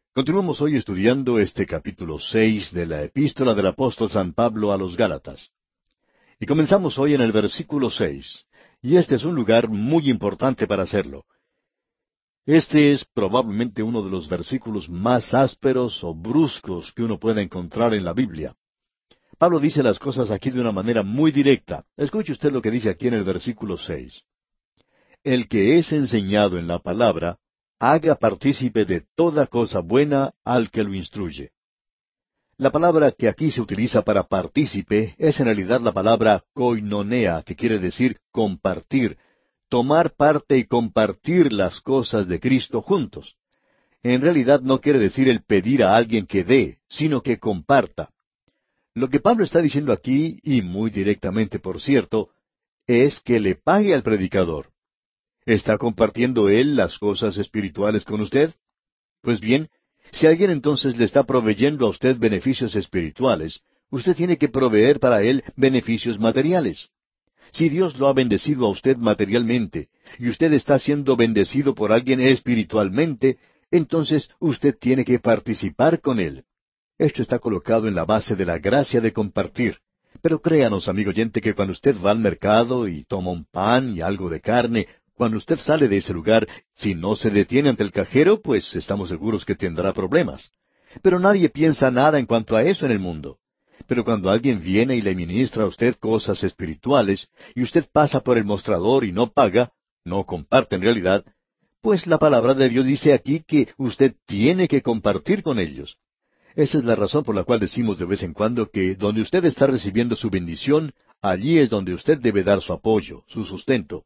Continuamos hoy estudiando este capítulo 6 de la epístola del apóstol San Pablo a los Gálatas. Y comenzamos hoy en el versículo 6. Y este es un lugar muy importante para hacerlo. Este es probablemente uno de los versículos más ásperos o bruscos que uno pueda encontrar en la Biblia. Pablo dice las cosas aquí de una manera muy directa. Escuche usted lo que dice aquí en el versículo 6. El que es enseñado en la palabra, haga partícipe de toda cosa buena al que lo instruye. La palabra que aquí se utiliza para partícipe es en realidad la palabra koinonea, que quiere decir compartir, tomar parte y compartir las cosas de Cristo juntos. En realidad no quiere decir el pedir a alguien que dé, sino que comparta. Lo que Pablo está diciendo aquí, y muy directamente por cierto, es que le pague al predicador. ¿Está compartiendo él las cosas espirituales con usted? Pues bien, si alguien entonces le está proveyendo a usted beneficios espirituales, usted tiene que proveer para él beneficios materiales. Si Dios lo ha bendecido a usted materialmente, y usted está siendo bendecido por alguien espiritualmente, entonces usted tiene que participar con él. Esto está colocado en la base de la gracia de compartir. Pero créanos, amigo oyente, que cuando usted va al mercado y toma un pan y algo de carne, cuando usted sale de ese lugar, si no se detiene ante el cajero, pues estamos seguros que tendrá problemas. Pero nadie piensa nada en cuanto a eso en el mundo. Pero cuando alguien viene y le ministra a usted cosas espirituales, y usted pasa por el mostrador y no paga, no comparte en realidad, pues la palabra de Dios dice aquí que usted tiene que compartir con ellos. Esa es la razón por la cual decimos de vez en cuando que donde usted está recibiendo su bendición, allí es donde usted debe dar su apoyo, su sustento.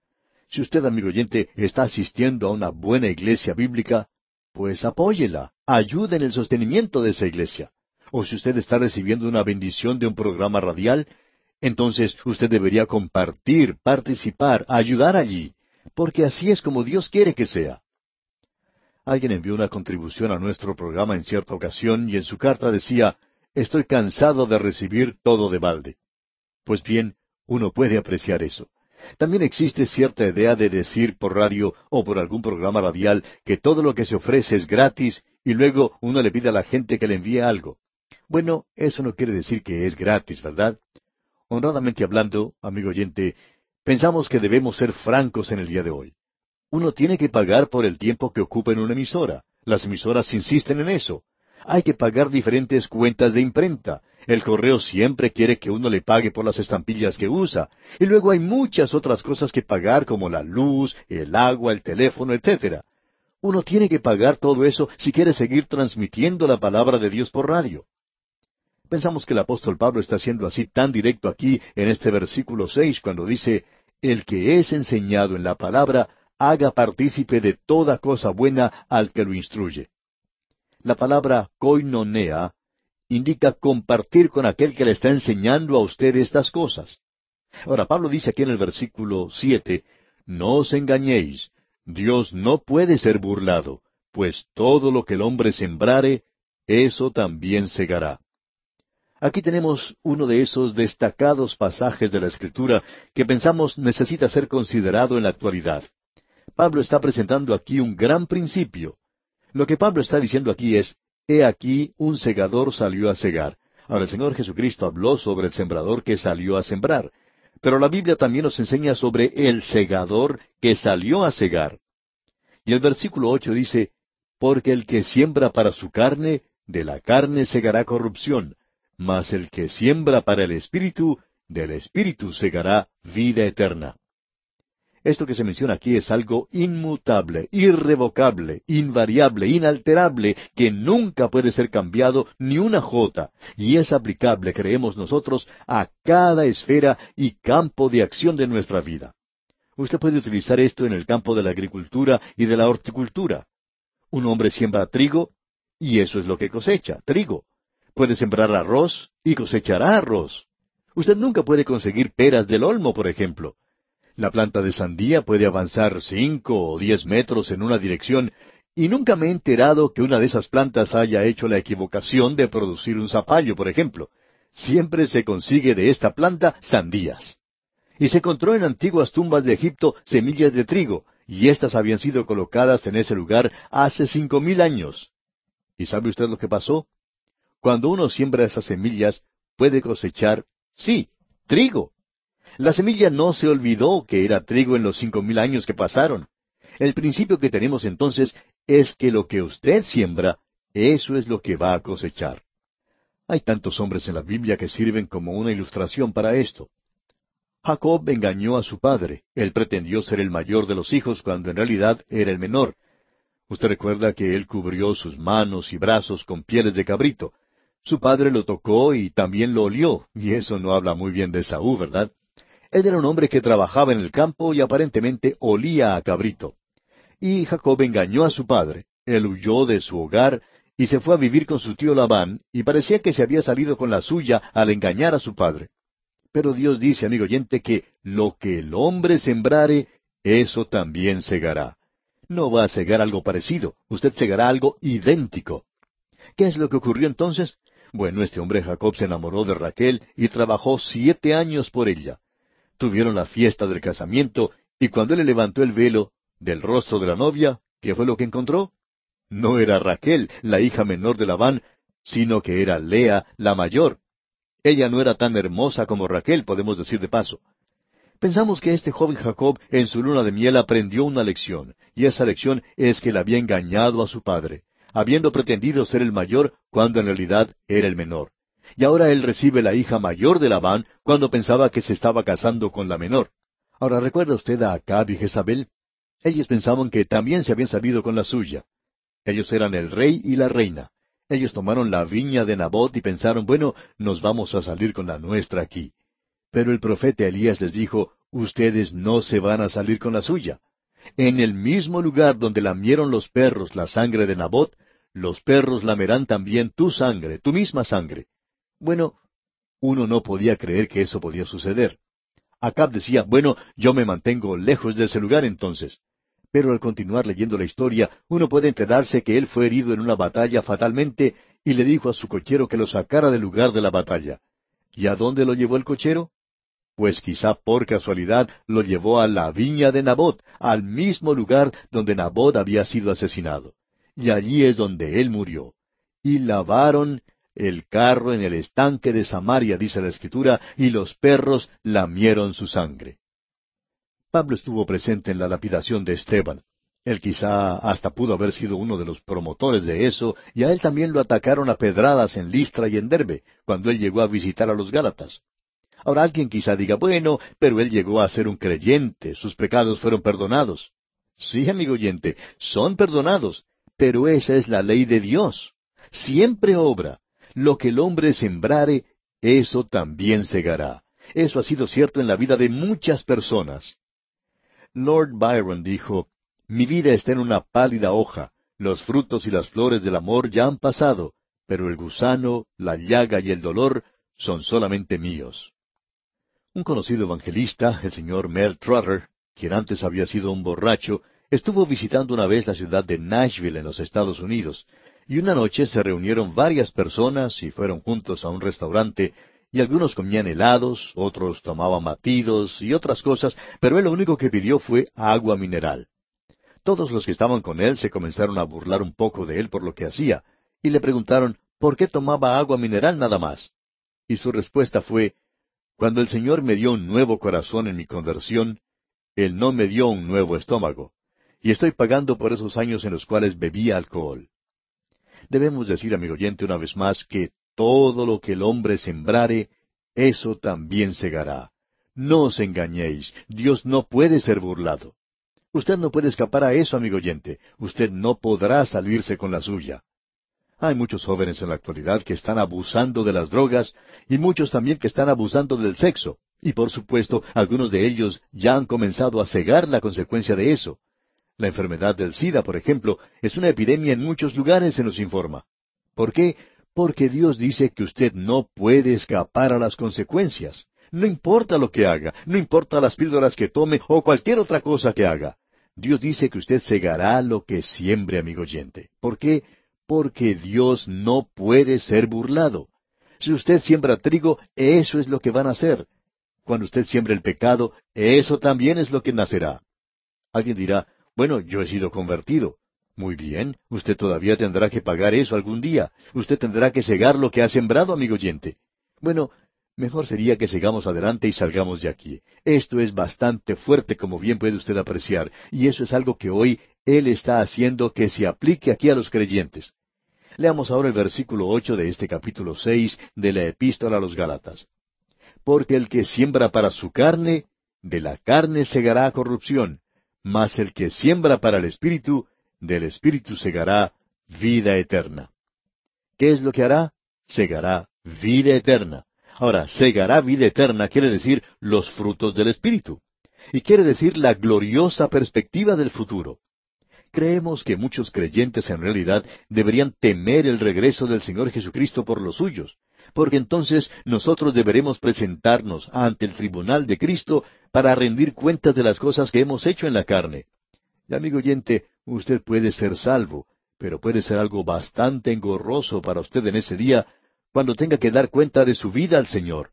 Si usted, amigo oyente, está asistiendo a una buena iglesia bíblica, pues apóyela, ayude en el sostenimiento de esa iglesia. O si usted está recibiendo una bendición de un programa radial, entonces usted debería compartir, participar, ayudar allí, porque así es como Dios quiere que sea. Alguien envió una contribución a nuestro programa en cierta ocasión y en su carta decía, «Estoy cansado de recibir todo de balde». Pues bien, uno puede apreciar eso. También existe cierta idea de decir por radio o por algún programa radial que todo lo que se ofrece es gratis y luego uno le pide a la gente que le envíe algo. Bueno, eso no quiere decir que es gratis, ¿verdad? Honradamente hablando, amigo oyente, pensamos que debemos ser francos en el día de hoy. Uno tiene que pagar por el tiempo que ocupa en una emisora. Las emisoras insisten en eso. Hay que pagar diferentes cuentas de imprenta. El correo siempre quiere que uno le pague por las estampillas que usa. Y luego hay muchas otras cosas que pagar como la luz, el agua, el teléfono, etcétera. Uno tiene que pagar todo eso si quiere seguir transmitiendo la palabra de Dios por radio. Pensamos que el apóstol Pablo está siendo así tan directo aquí en este versículo 6 cuando dice, «El que es enseñado en la palabra, haga partícipe de toda cosa buena al que lo instruye». La palabra koinonea indica compartir con aquel que le está enseñando a usted estas cosas. Ahora, Pablo dice aquí en el versículo 7, «No os engañéis, Dios no puede ser burlado, pues todo lo que el hombre sembrare, eso también segará». Aquí tenemos uno de esos destacados pasajes de la Escritura que pensamos necesita ser considerado en la actualidad. Pablo está presentando aquí un gran principio. Lo que Pablo está diciendo aquí es, «He aquí un segador salió a segar». Ahora el Señor Jesucristo habló sobre el sembrador que salió a sembrar, pero la Biblia también nos enseña sobre el segador que salió a segar. Y el versículo 8 dice, «Porque el que siembra para su carne, de la carne segará corrupción, mas el que siembra para el Espíritu, del Espíritu segará vida eterna». Esto que se menciona aquí es algo inmutable, irrevocable, invariable, inalterable, que nunca puede ser cambiado ni una jota, y es aplicable, creemos nosotros, a cada esfera y campo de acción de nuestra vida. Usted puede utilizar esto en el campo de la agricultura y de la horticultura. Un hombre siembra trigo, y eso es lo que cosecha, trigo. Puede sembrar arroz, y cosechará arroz. Usted nunca puede conseguir peras del olmo, por ejemplo. La planta de sandía puede avanzar 5 o 10 metros en una dirección, y nunca me he enterado que una de esas plantas haya hecho la equivocación de producir un zapallo, por ejemplo. Siempre se consigue de esta planta sandías. Y se encontró en antiguas tumbas de Egipto semillas de trigo, y éstas habían sido colocadas en ese lugar hace 5,000 años. ¿Y sabe usted lo que pasó? Cuando uno siembra esas semillas, puede cosechar, sí, trigo. La semilla no se olvidó que era trigo en los 5.000 años que pasaron. El principio que tenemos entonces es que lo que usted siembra, eso es lo que va a cosechar. Hay tantos hombres en la Biblia que sirven como una ilustración para esto. Jacob engañó a su padre. Él pretendió ser el mayor de los hijos cuando en realidad era el menor. Usted recuerda que él cubrió sus manos y brazos con pieles de cabrito. Su padre lo tocó y también lo olió, y eso no habla muy bien de Esaú, ¿verdad? Él era un hombre que trabajaba en el campo y aparentemente olía a cabrito. Y Jacob engañó a su padre. Él huyó de su hogar y se fue a vivir con su tío Labán, y parecía que se había salido con la suya al engañar a su padre. Pero Dios dice, amigo oyente, que lo que el hombre sembrare, eso también segará. No va a segar algo parecido, usted segará algo idéntico. ¿Qué es lo que ocurrió entonces? Bueno, este hombre Jacob se enamoró de Raquel y trabajó 7 años por ella. Tuvieron la fiesta del casamiento, y cuando él le levantó el velo del rostro de la novia, ¿qué fue lo que encontró? No era Raquel, la hija menor de Labán, sino que era Lea, la mayor. Ella no era tan hermosa como Raquel, podemos decir de paso. Pensamos que este joven Jacob en su luna de miel aprendió una lección, y esa lección es que él había engañado a su padre, habiendo pretendido ser el mayor cuando en realidad era el menor. Y ahora él recibe la hija mayor de Labán cuando pensaba que se estaba casando con la menor. Ahora, ¿recuerda usted a Acab y Jezabel? Ellos pensaban que también se habían salido con la suya. Ellos eran el rey y la reina. Ellos tomaron la viña de Nabot y pensaron, bueno, nos vamos a salir con la nuestra aquí. Pero el profeta Elías les dijo, ustedes no se van a salir con la suya. En el mismo lugar donde lamieron los perros la sangre de Nabot, los perros lamerán también tu sangre, tu misma sangre. Bueno, uno no podía creer que eso podía suceder. Acab decía, bueno, yo me mantengo lejos de ese lugar entonces. Pero al continuar leyendo la historia, uno puede enterarse que él fue herido en una batalla fatalmente y le dijo a su cochero que lo sacara del lugar de la batalla. ¿Y a dónde lo llevó el cochero? Pues quizá por casualidad lo llevó a la viña de Nabot, al mismo lugar donde Nabot había sido asesinado. Y allí es donde él murió. Y lavaron el carro en el estanque de Samaria, dice la Escritura, y los perros lamieron su sangre. Pablo estuvo presente en la lapidación de Esteban. Él quizá hasta pudo haber sido uno de los promotores de eso, y a él también lo atacaron a pedradas en Listra y en Derbe, cuando él llegó a visitar a los Gálatas. Ahora alguien quizá diga, bueno, pero él llegó a ser un creyente, sus pecados fueron perdonados. Sí, amigo oyente, son perdonados, pero esa es la ley de Dios. Siempre obra. Lo que el hombre sembrare, eso también segará. Eso ha sido cierto en la vida de muchas personas. Lord Byron dijo, mi vida está en una pálida hoja, los frutos y las flores del amor ya han pasado, pero el gusano, la llaga y el dolor son solamente míos. Un conocido evangelista, el señor Mel Trotter, quien antes había sido un borracho, estuvo visitando una vez la ciudad de Nashville en los Estados Unidos, y una noche se reunieron varias personas y fueron juntos a un restaurante, y algunos comían helados, otros tomaban batidos y otras cosas, pero él lo único que pidió fue agua mineral. Todos los que estaban con él se comenzaron a burlar un poco de él por lo que hacía, y le preguntaron por qué tomaba agua mineral nada más. Y su respuesta fue, cuando el Señor me dio un nuevo corazón en mi conversión, Él no me dio un nuevo estómago, y estoy pagando por esos años en los cuales bebía alcohol. Debemos decir, amigo oyente, una vez más, que todo lo que el hombre sembrare, eso también segará. No os engañéis, Dios no puede ser burlado. Usted no puede escapar a eso, amigo oyente, usted no podrá salirse con la suya. Hay muchos jóvenes en la actualidad que están abusando de las drogas y muchos también que están abusando del sexo. Y por supuesto, algunos de ellos ya han comenzado a cegar la consecuencia de eso. La enfermedad del SIDA, por ejemplo, es una epidemia en muchos lugares, se nos informa. ¿Por qué? Porque Dios dice que usted no puede escapar a las consecuencias. No importa lo que haga, no importa las píldoras que tome o cualquier otra cosa que haga. Dios dice que usted segará lo que siembre, amigo oyente. ¿Por qué? Porque Dios no puede ser burlado. Si usted siembra trigo, eso es lo que van a hacer. Cuando usted siembra el pecado, eso también es lo que nacerá. Alguien dirá, bueno, yo he sido convertido. Muy bien, usted todavía tendrá que pagar eso algún día. Usted tendrá que segar lo que ha sembrado, amigo oyente. Bueno, mejor sería que sigamos adelante y salgamos de aquí. Esto es bastante fuerte, como bien puede usted apreciar, y eso es algo que hoy Él está haciendo que se aplique aquí a los creyentes. Leamos ahora el versículo 8 de este capítulo 6 de la Epístola a los Gálatas. Porque el que siembra para su carne, de la carne segará corrupción, mas el que siembra para el Espíritu, del Espíritu segará vida eterna. ¿Qué es lo que hará? Segará vida eterna. Ahora, segará vida eterna quiere decir los frutos del Espíritu. Y quiere decir la gloriosa perspectiva del futuro. Creemos que muchos creyentes en realidad deberían temer el regreso del Señor Jesucristo por los suyos, porque entonces nosotros deberemos presentarnos ante el tribunal de Cristo para rendir cuentas de las cosas que hemos hecho en la carne. Y amigo oyente, usted puede ser salvo, pero puede ser algo bastante engorroso para usted en ese día cuando tenga que dar cuenta de su vida al Señor.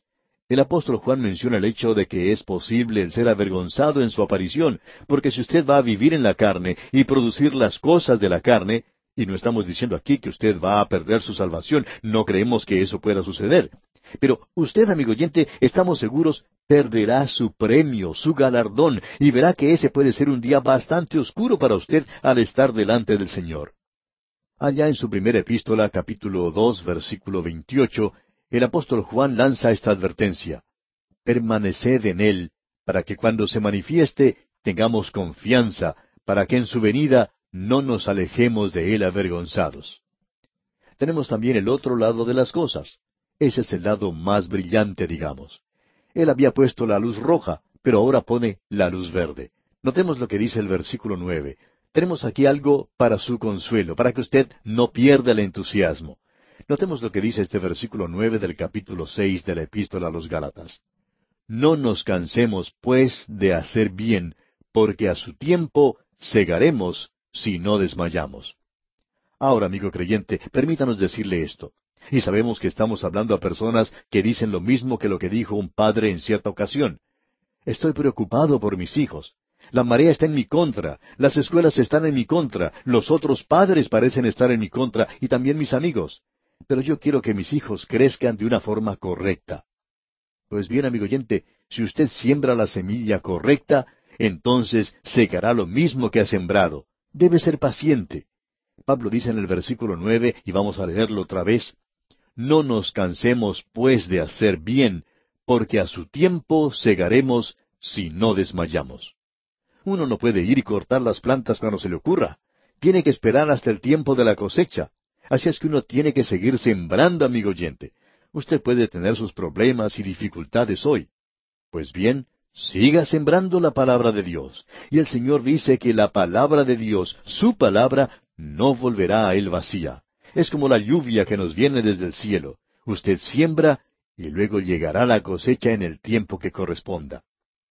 El apóstol Juan menciona el hecho de que es posible el ser avergonzado en su aparición, porque si usted va a vivir en la carne y producir las cosas de la carne, y no estamos diciendo aquí que usted va a perder su salvación, no creemos que eso pueda suceder. Pero usted, amigo oyente, estamos seguros, perderá su premio, su galardón, y verá que ese puede ser un día bastante oscuro para usted al estar delante del Señor. Allá en su primera epístola, capítulo 2, versículo 28, el apóstol Juan lanza esta advertencia: permaneced en Él, para que cuando se manifieste tengamos confianza, para que en su venida no nos alejemos de Él avergonzados. Tenemos también el otro lado de las cosas. Ese es el lado más brillante, digamos. Él había puesto la luz roja, pero ahora pone la luz verde. Notemos lo que dice el versículo 9. Tenemos aquí algo para su consuelo, para que usted no pierda el entusiasmo. Notemos lo que dice este versículo 9 del capítulo 6 de la Epístola a los Gálatas. No nos cansemos, pues, de hacer bien, porque a su tiempo segaremos si no desmayamos. Ahora, amigo creyente, permítanos decirle esto. Y sabemos que estamos hablando a personas que dicen lo mismo que lo que dijo un padre en cierta ocasión. Estoy preocupado por mis hijos. La marea está en mi contra, las escuelas están en mi contra, los otros padres parecen estar en mi contra y también mis amigos. Pero yo quiero que mis hijos crezcan de una forma correcta. Pues bien, amigo oyente, si usted siembra la semilla correcta, entonces segará lo mismo que ha sembrado. Debe ser paciente. Pablo dice en el versículo 9, y vamos a leerlo otra vez: no nos cansemos pues de hacer bien, porque a su tiempo segaremos si no desmayamos. Uno no puede ir y cortar las plantas cuando se le ocurra. Tiene que esperar hasta el tiempo de la cosecha. Así es que uno tiene que seguir sembrando, amigo oyente. Usted puede tener sus problemas y dificultades hoy. Pues bien, siga sembrando la palabra de Dios. Y el Señor dice que la palabra de Dios, su palabra, no volverá a Él vacía. Es como la lluvia que nos viene desde el cielo. Usted siembra y luego llegará la cosecha en el tiempo que corresponda.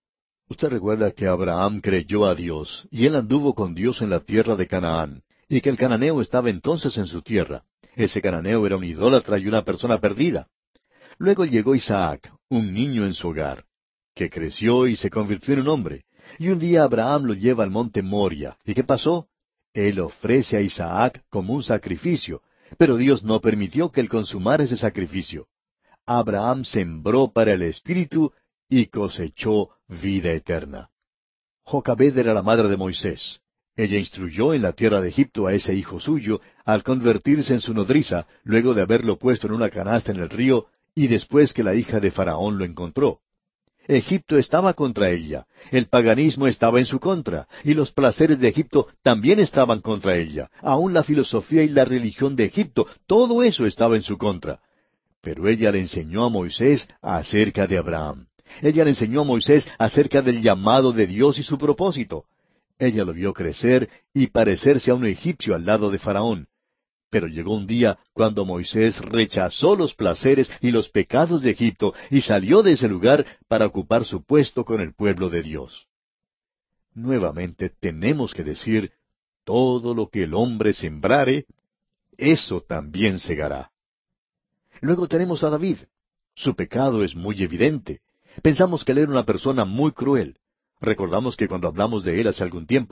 Usted recuerda que Abraham creyó a Dios, y él anduvo con Dios en la tierra de Canaán, y que el cananeo estaba entonces en su tierra. Ese cananeo era un idólatra y una persona perdida. Luego llegó Isaac, un niño en su hogar, que creció y se convirtió en un hombre. Y un día Abraham lo lleva al monte Moria. ¿Y qué pasó? Él ofrece a Isaac como un sacrificio, pero Dios no permitió que él consumara ese sacrificio. Abraham sembró para el Espíritu y cosechó vida eterna. Jocabed era la madre de Moisés. Ella instruyó en la tierra de Egipto a ese hijo suyo al convertirse en su nodriza, luego de haberlo puesto en una canasta en el río, y después que la hija de Faraón lo encontró. Egipto estaba contra ella, el paganismo estaba en su contra, y los placeres de Egipto también estaban contra ella. Aún la filosofía y la religión de Egipto, todo eso estaba en su contra. Pero ella le enseñó a Moisés acerca de Abraham. Ella le enseñó a Moisés acerca del llamado de Dios y su propósito. Ella lo vio crecer y parecerse a un egipcio al lado de Faraón. Pero llegó un día cuando Moisés rechazó los placeres y los pecados de Egipto y salió de ese lugar para ocupar su puesto con el pueblo de Dios. Nuevamente tenemos que decir, todo lo que el hombre sembrare, eso también segará. Luego tenemos a David. Su pecado es muy evidente. Pensamos que él era una persona muy cruel. Recordamos que cuando hablamos de él hace algún tiempo,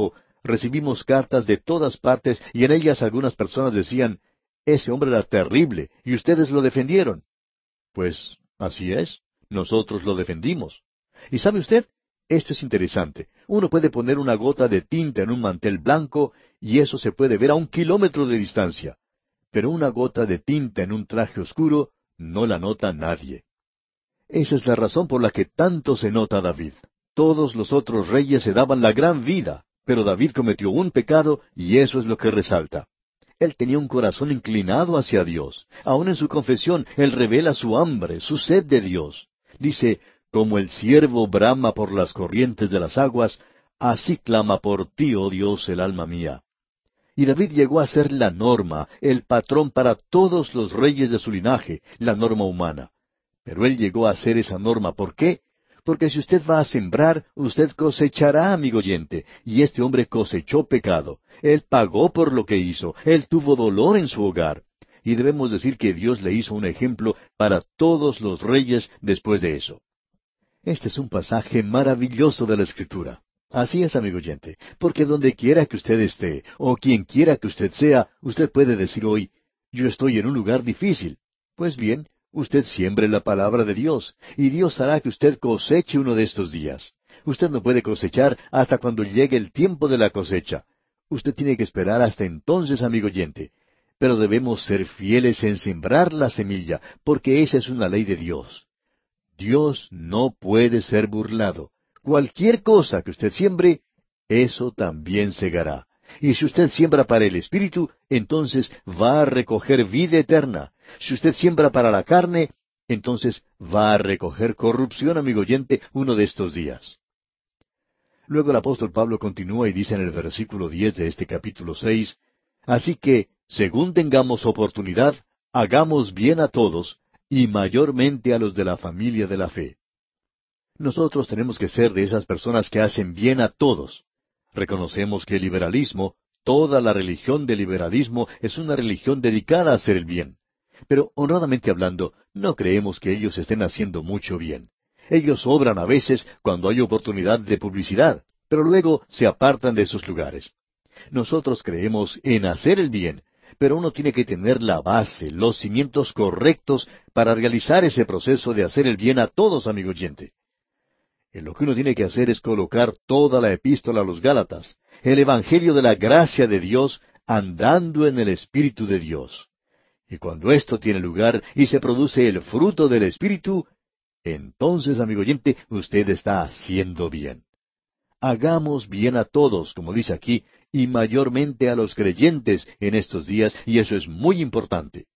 recibimos cartas de todas partes y en ellas algunas personas decían, ese hombre era terrible y ustedes lo defendieron. Pues así es, nosotros lo defendimos. ¿Y sabe usted? Esto es interesante. Uno puede poner una gota de tinta en un mantel blanco y eso se puede ver a 1 kilómetro de distancia. Pero una gota de tinta en un traje oscuro no la nota nadie. Esa es la razón por la que tanto se nota a David. Todos los otros reyes se daban la gran vida, pero David cometió un pecado y eso es lo que resalta. Él tenía un corazón inclinado hacia Dios. Aun en su confesión, él revela su hambre, su sed de Dios. Dice, como el ciervo brama por las corrientes de las aguas, así clama por ti, oh Dios, el alma mía. Y David llegó a ser la norma, el patrón para todos los reyes de su linaje, la norma humana. Pero él llegó a ser esa norma. ¿Por qué? Porque si usted va a sembrar, usted cosechará, amigo oyente. Y este hombre cosechó pecado. Él pagó por lo que hizo. Él tuvo dolor en su hogar. Y debemos decir que Dios le hizo un ejemplo para todos los reyes después de eso. Este es un pasaje maravilloso de la Escritura. Así es, amigo oyente, porque donde quiera que usted esté, o quien quiera que usted sea, usted puede decir hoy, yo estoy en un lugar difícil. Pues bien, usted siembre la palabra de Dios, y Dios hará que usted coseche uno de estos días. Usted no puede cosechar hasta cuando llegue el tiempo de la cosecha. Usted tiene que esperar hasta entonces, amigo oyente. Pero debemos ser fieles en sembrar la semilla, porque esa es una ley de Dios. Dios no puede ser burlado. Cualquier cosa que usted siembre, eso también segará. Y si usted siembra para el Espíritu, entonces va a recoger vida eterna. Si usted siembra para la carne, entonces va a recoger corrupción, amigo oyente, uno de estos días. Luego el apóstol Pablo continúa y dice en el versículo 10 de este capítulo 6, así que, según tengamos oportunidad, hagamos bien a todos, y mayormente a los de la familia de la fe. Nosotros tenemos que ser de esas personas que hacen bien a todos. Reconocemos que el liberalismo, toda la religión del liberalismo, es una religión dedicada a hacer el bien. Pero, honradamente hablando, no creemos que ellos estén haciendo mucho bien. Ellos obran a veces cuando hay oportunidad de publicidad, pero luego se apartan de sus lugares. Nosotros creemos en hacer el bien, pero uno tiene que tener la base, los cimientos correctos para realizar ese proceso de hacer el bien a todos, amigo oyente. Lo que uno tiene que hacer es colocar toda la epístola a los Gálatas, el Evangelio de la gracia de Dios, andando en el Espíritu de Dios. Y cuando esto tiene lugar y se produce el fruto del Espíritu, entonces, amigo oyente, usted está haciendo bien. Hagamos bien a todos, como dice aquí, y mayormente a los creyentes en estos días, y eso es muy importante.